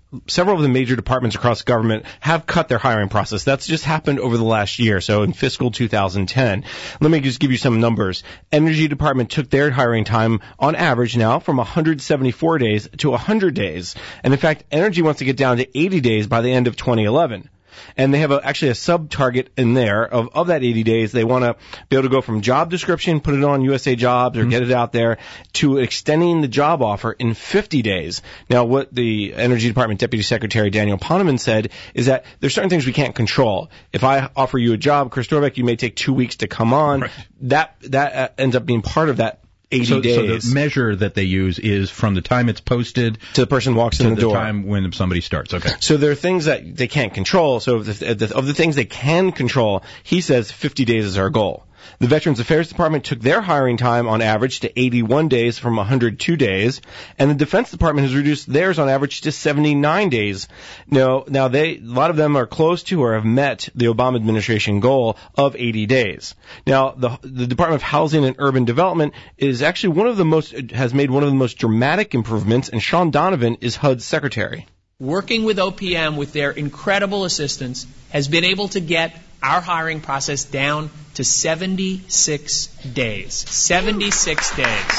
several of the major departments across government have cut their hiring process. That's just happened over the last year, so in fiscal 2010. Let me just give you some numbers. Energy Department took their hiring time on average now from 174 days to 100 days. And in fact, Energy wants to get down to 80 days by the end of 2011. And they have actually a sub-target in there of that 80 days. They want to be able to go from job description, put it on USA Jobs or get it out there, to extending the job offer in 50 days. Now, what the Energy Department Deputy Secretary Daniel Poneman said is that there's certain things we can't control. If I offer you a job, Chris Dorbeck, you may take 2 weeks to come on. Right. That ends up being part of that 80 days. So the measure that they use is from the time it's posted to the person walks in the door. To the time when somebody starts. Okay. So there are things that they can't control. So of the things they can control, he says 50 days is our goal. The Veterans Affairs Department took their hiring time on average to 81 days from 102 days, and the Defense Department has reduced theirs on average to 79 days. Now a lot of them are close to or have met the Obama administration goal of 80 days. Now, the Department of Housing and Urban Development is actually has made one of the most dramatic improvements, and Sean Donovan is HUD's secretary. Working with OPM with their incredible assistance has been able to get our hiring process down to 76 days. 76 days.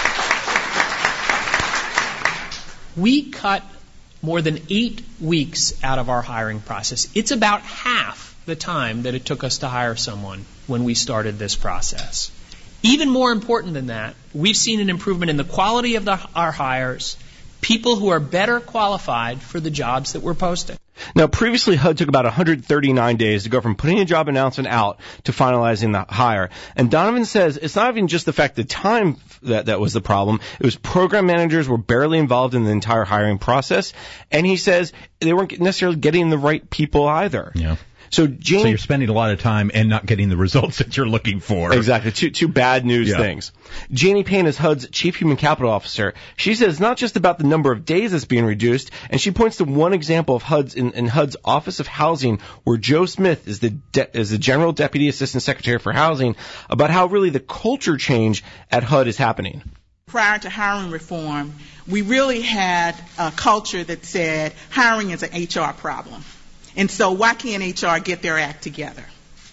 We cut more than 8 weeks out of our hiring process. It's about half the time that it took us to hire someone when we started this process. Even more important than that, we've seen an improvement in the quality of our hires, people who are better qualified for the jobs that we're posting. Now, previously, HUD took about 139 days to go from putting a job announcement out to finalizing the hire. And Donovan says it's not even just the fact that time that was the problem. It was program managers were barely involved in the entire hiring process. And he says they weren't necessarily getting the right people either. Yeah. So you're spending a lot of time and not getting the results that you're looking for. Exactly. Two bad news things. Janie Payne is HUD's Chief Human Capital Officer. She says it's not just about the number of days that's being reduced, and she points to one example of HUD's in HUD's Office of Housing, where Joe Smith is the General Deputy Assistant Secretary for Housing, about how really the culture change at HUD is happening. Prior to hiring reform, we really had a culture that said hiring is an HR problem. And so why can't HR get their act together?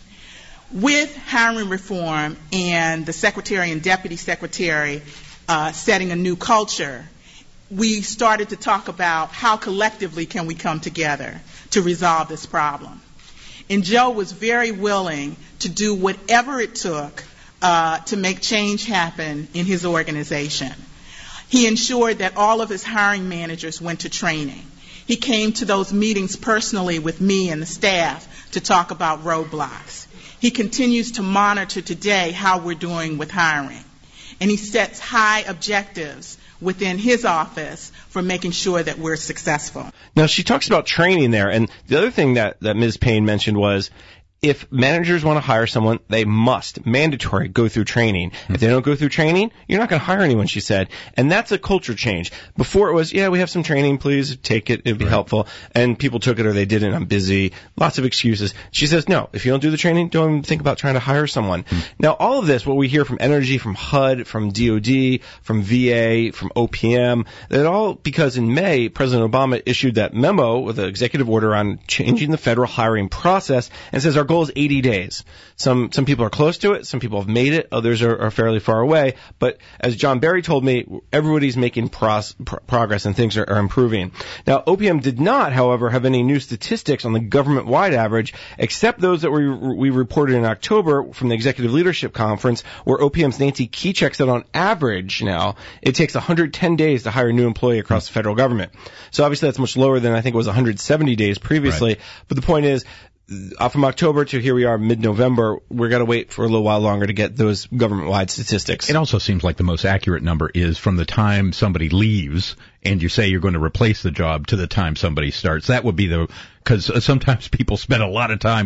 With hiring reform and the secretary and deputy secretary setting a new culture, we started to talk about how collectively can we come together to resolve this problem. And Joe was very willing to do whatever it took to make change happen in his organization. He ensured that all of his hiring managers went to training. He came to those meetings personally with me and the staff to talk about roadblocks. He continues to monitor today how we're doing with hiring. And he sets high objectives within his office for making sure that we're successful. Now, she talks about training there, and the other thing that Ms. Payne mentioned was if managers want to hire someone, they must, mandatory, go through training. If they don't go through training, you're not going to hire anyone, she said. And that's a culture change. Before it was, we have some training, please take it, it'd be helpful. And people took it or they didn't, I'm busy, lots of excuses. She says, no, if you don't do the training, don't even think about trying to hire someone. Now, all of this, what we hear from Energy, from HUD, from DOD, from VA, from OPM, that all because in May, President Obama issued that memo with an executive order on changing the federal hiring process and says our goal is 80 days. Some people are close to it. Some people have made it. Others are fairly far away. But as John Barry told me, everybody's making progress and things are improving. Now, OPM did not, however, have any new statistics on the government-wide average, except those that we reported in October from the Executive Leadership Conference, where OPM's Nancy Keycheck said on average now it takes 110 days to hire a new employee across the federal government. So obviously that's much lower than I think it was 170 days previously. Right. But the point is, from October to here we are mid-November, we're going to wait for a little while longer to get those government-wide statistics. It also seems like the most accurate number is from the time somebody leaves and you say you're going to replace the job to the time somebody starts. That would be because sometimes people spend a lot of time.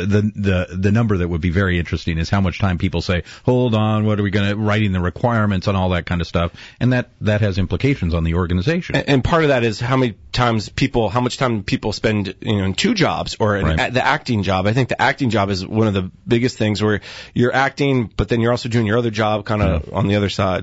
The number that would be very interesting is how much time people say, hold on, what are we going to, writing the requirements and all that kind of stuff. And that has implications on the organization. And part of that is how much time people spend, in two jobs or the acting job. I think the acting job is one of the biggest things where you're acting, but then you're also doing your other job kind of on the other side.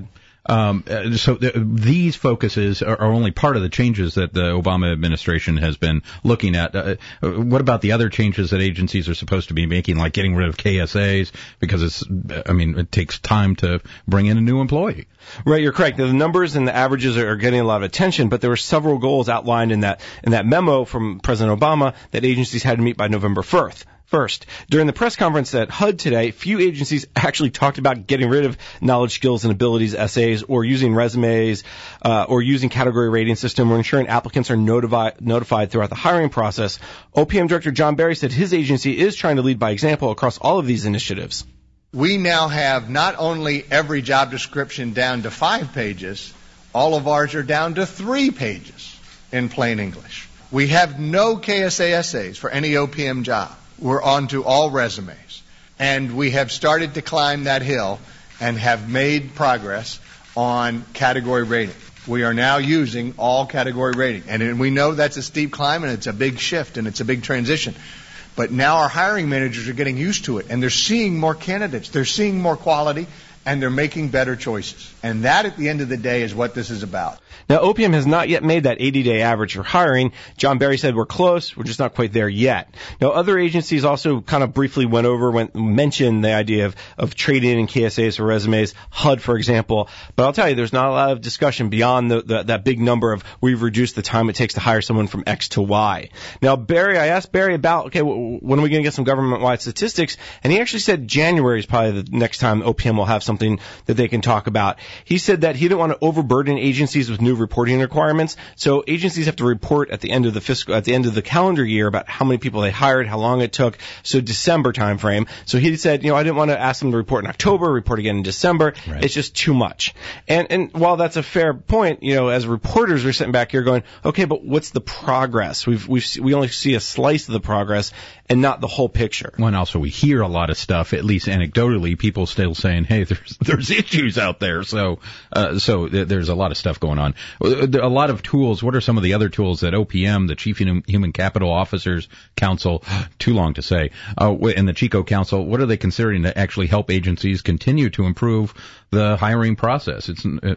These focuses are only part of the changes that the Obama administration has been looking at. What about the other changes that agencies are supposed to be making, like getting rid of KSAs, because it takes time to bring in a new employee? Right, you're correct. The numbers and the averages are getting a lot of attention, but there were several goals outlined in that memo from President Obama that agencies had to meet by November 1st. During the press conference at HUD today, few agencies actually talked about getting rid of knowledge, skills, and abilities essays, or using resumes, or using category rating system, or ensuring applicants are notified throughout the hiring process. OPM Director John Berry said his agency is trying to lead by example across all of these initiatives. We now have not only every job description down to 5 pages, all of ours are down to 3 pages in plain English. We have no KSA essays for any OPM job. We're on to all resumes. And we have started to climb that hill and have made progress on category rating. We are now using all category rating. And we know that's a steep climb and it's a big shift and it's a big transition. But now our hiring managers are getting used to it and they're seeing more candidates. They're seeing more quality and they're making better choices. And that, at the end of the day, is what this is about. Now, OPM has not yet made that 80-day average for hiring. John Berry said we're close. We're just not quite there yet. Now, other agencies also kind of briefly mentioned the idea of trading in KSAs for resumes, HUD, for example. But I'll tell you, there's not a lot of discussion beyond that big number of we've reduced the time it takes to hire someone from X to Y. Now, I asked Berry about, okay, when are we going to get some government-wide statistics? And he actually said January is probably the next time OPM will have something that they can talk about. He said that he didn't want to overburden agencies with new reporting requirements, so agencies have to report at the end of the calendar year about how many people they hired, how long it took, so December time frame. So he said, I didn't want to ask them to report in October, report again in December. Right. It's just too much. And while that's a fair point, as reporters, we're sitting back here going, okay, but what's the progress? We only see a slice of the progress and not the whole picture. Well, and also we hear a lot of stuff, at least anecdotally, people still saying, hey, there's issues out there. So there's a lot of stuff going on. A lot of tools. What are some of the other tools that OPM, the Chief Human Capital Officers Council, too long to say, and the Chico Council, what are they considering to actually help agencies continue to improve the hiring process?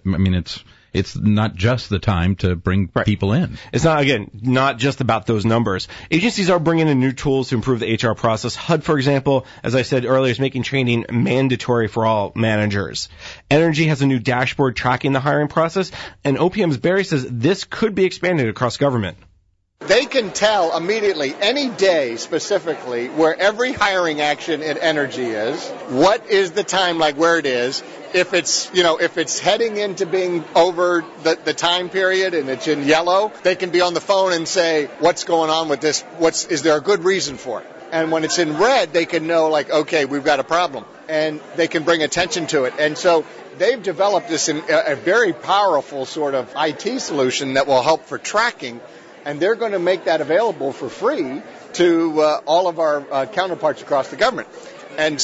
It's not just the time to bring people in. It's not just about those numbers. Agencies are bringing in new tools to improve the HR process. HUD, for example, as I said earlier, is making training mandatory for all managers. Energy has a new dashboard tracking the hiring process, and OPM's Berry says this could be expanded across government. They can tell immediately, any day specifically, where every hiring action in Energy is, what is the time, like where it is. If it's heading into being over the time period and it's in yellow, they can be on the phone and say, what's going on with this? Is there a good reason for it? And when it's in red, they can know, okay, we've got a problem. And they can bring attention to it. And so they've developed this in a very powerful sort of IT solution that will help for tracking. And they're going to make that available for free to all of our counterparts across the government. And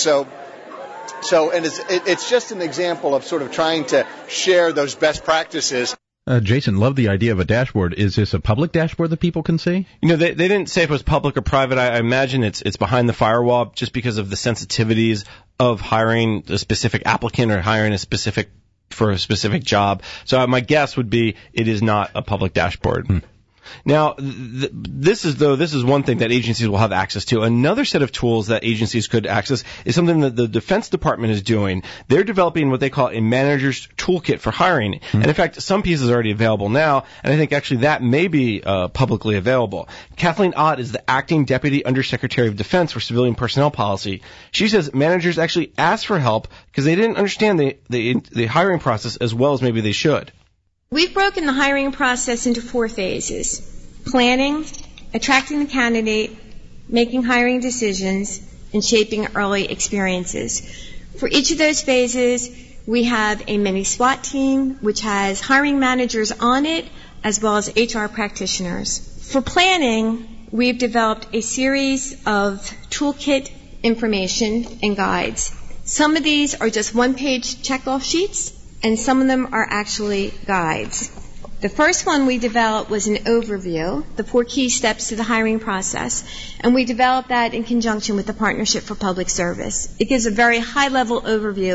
it's just an example of sort of trying to share those best practices. Jason, love the idea of a dashboard. Is this a public dashboard that people can see? They didn't say if it was public or private. I imagine it's behind the firewall just because of the sensitivities of hiring a specific applicant or hiring for a specific job. So my guess would be it is not a public dashboard. Now, this is one thing that agencies will have access to. Another set of tools that agencies could access is something that the Defense Department is doing. They're developing what they call a manager's toolkit for hiring. And in fact, some pieces are already available now, and I think actually that may be publicly available. Kathleen Ott is the Acting Deputy Undersecretary of Defense for Civilian Personnel Policy. She says managers actually asked for help because they didn't understand the hiring process as well as maybe they should. We've broken the hiring process into 4 phases: planning, attracting the candidate, making hiring decisions, and shaping early experiences. For each of those phases, we have a mini SWAT team, which has hiring managers on it, as well as HR practitioners. For planning, we've developed a series of toolkit information and guides. Some of these are just one-page checkoff sheets, and some of them are actually guides. The first one we developed was an overview, the 4 key steps to the hiring process, and we developed that in conjunction with the Partnership for Public Service. It gives a very high-level overview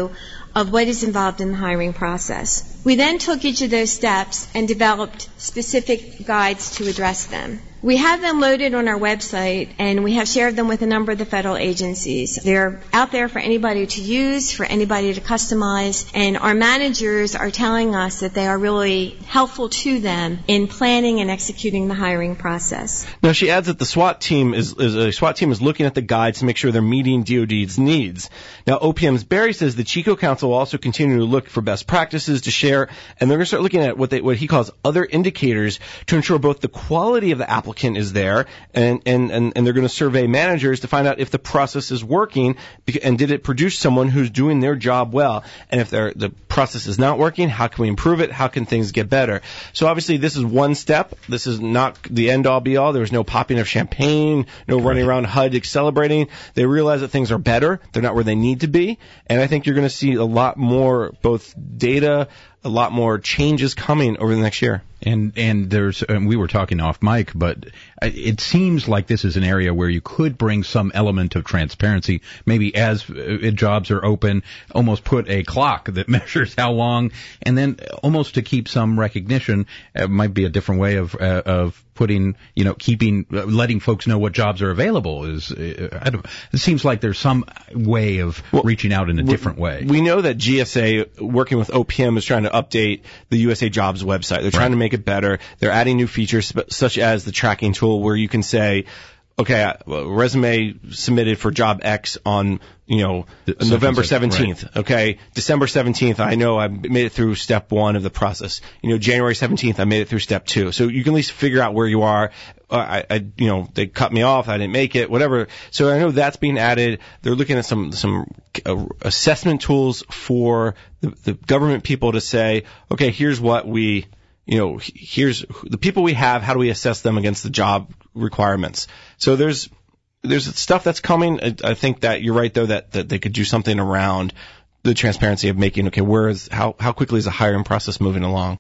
of what is involved in the hiring process. We then took each of those steps and developed specific guides to address them. We have them loaded on our website, and we have shared them with a number of the federal agencies. They're out there for anybody to use, for anybody to customize, and our managers are telling us that they are really helpful to them in planning and executing the hiring process. Now, she adds that the SWAT team is looking at the guides to make sure they're meeting DoD's needs. Now, OPM's Barry says the Chico Council will also continue to look for best practices to share, and they're going to start looking at what he calls other indicators to ensure both the quality of the applicant is there, and they're going to survey managers to find out if the process is working, and did it produce someone who's doing their job well. And if the process is not working, how can we improve it? How can things get better? So obviously this is one step. This is not the end-all be-all. There was no popping of champagne, no running around HUD celebrating. They realize that things are better. They're not where they need to be. And I think you're going to see a lot more both data, a lot more changes coming over the next year. And we were talking off mic, but it seems like this is an area where you could bring some element of transparency. Maybe as jobs are open, almost put a clock that measures how long, and then almost to keep some recognition. It might be a different way of putting, letting folks know what jobs are available. It seems like there's some way of reaching out in a different way. We know that GSA, working with OPM, is trying to update the USA Jobs website. They're trying to make it better. They're adding new features such as the tracking tool where you can say, okay, resume submitted for job X on, November 17th. Right. Okay, December 17th, I know I made it through step 1 of the process. January 17th, I made it through step 2. So you can at least figure out where you are. They cut me off, I didn't make it, whatever. So I know that's being added. They're looking at some assessment tools for the government people to say, okay, here's what here's the people we have, how do we assess them against the job requirements? So there's stuff that's coming. I think that you're right, though, that they could do something around the transparency of making, okay, how quickly is the hiring process moving along?